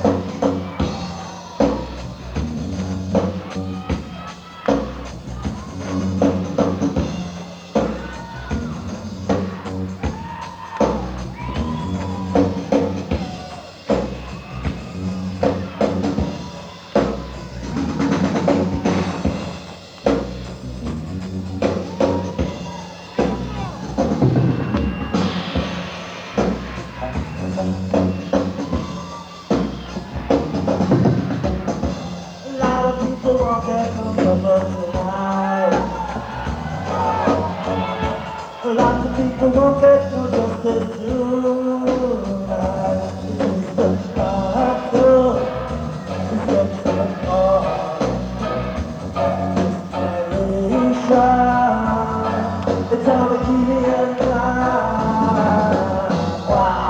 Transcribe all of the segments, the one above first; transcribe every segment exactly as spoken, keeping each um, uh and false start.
Lots of people won't get no justice tonight. It's just not good. It's just not hard. It's how we keep it alive. Wow.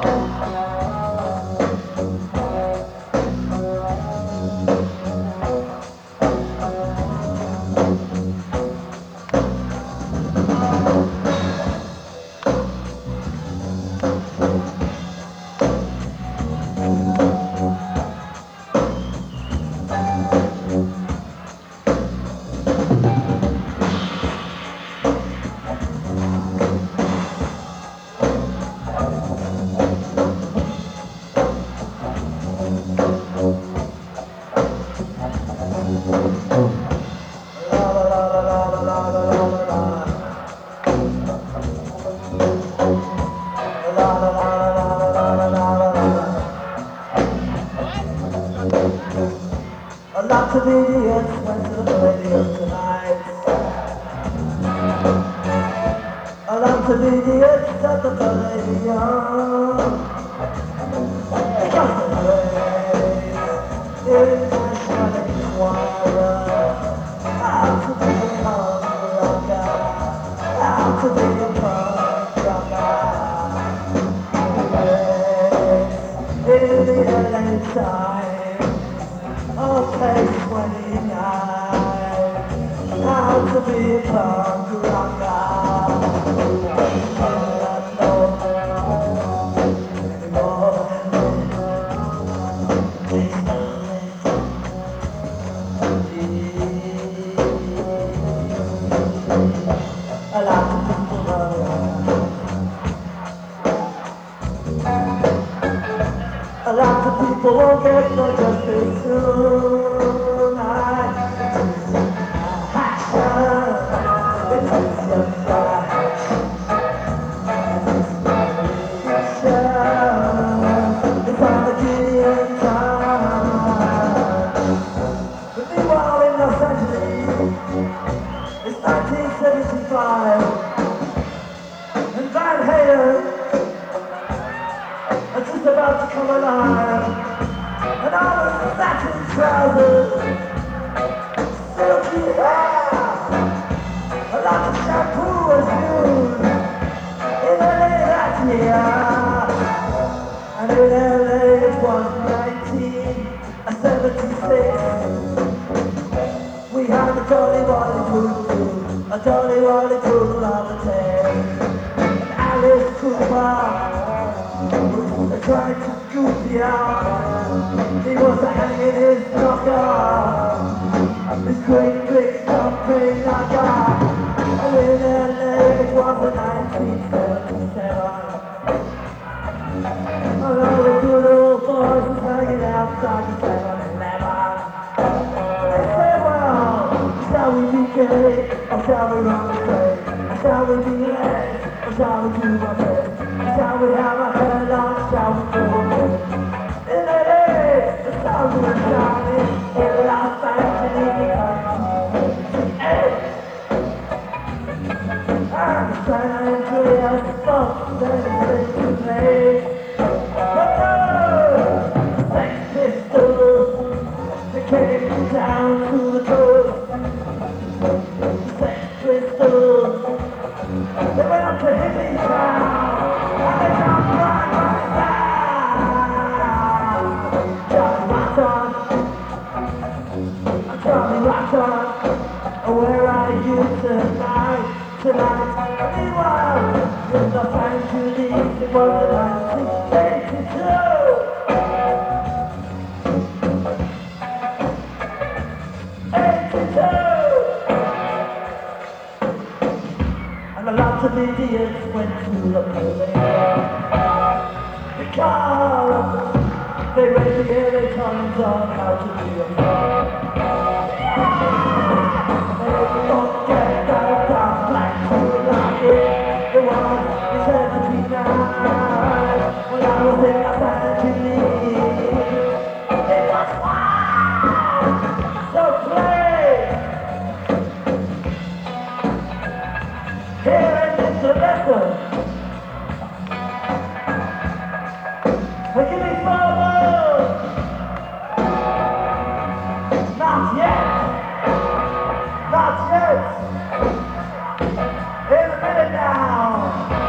Lots of idiots went to the radio tonight. Lots of idiots at the radio. Because the place is my shining water. How to be a punk rocker. How to be a punk rocker. In the L A Times. Okay, twenty-nine. How to be a punk rocker. A lot of people run. A lot of people won't get no justice tonight. Action, it's just action. It's on the Gideon time. But meanwhile in Los Angeles, it's nineteen seventy-five, and Van Halen are just about to come alive, and all the satin trousers, silky hair, a lot of shampoo was used in L A that year, and in L A it was nineteen seventy-six. We had a Jolly Wally Poodle, a Jolly Wally Poodle on the tail, and Alice Cooper tried to scoop me out. He was hanging his knocker, his great big thumping knocker. And in L A it was the nineteen seventy-seven. And all the good old boys was hanging outside the seven eleven. They said, well, shall we be gay, or shall we run the train? Shall we be late, or shall we do our best? Shall we have a head on, shall we go away? In L A, the stars were shining in Los Angeles. And San Andreas folks, they say to play. But no, Sex Pistols, they came down to the coast. Sex Pistols, they went up to Hippie Town. Johnny Rotten, where are you tonight, tonight? Meanwhile, in Los Angeles, it was nineteen eighty-two. idiots went to the police. Because they read the early times on how to be a man. They don't get down, down, black to like it. The one is seventy-nine. When I was in my family, it was wild. So play. Here is the lesson. But give me further! Not yet! Not yet! In a minute now!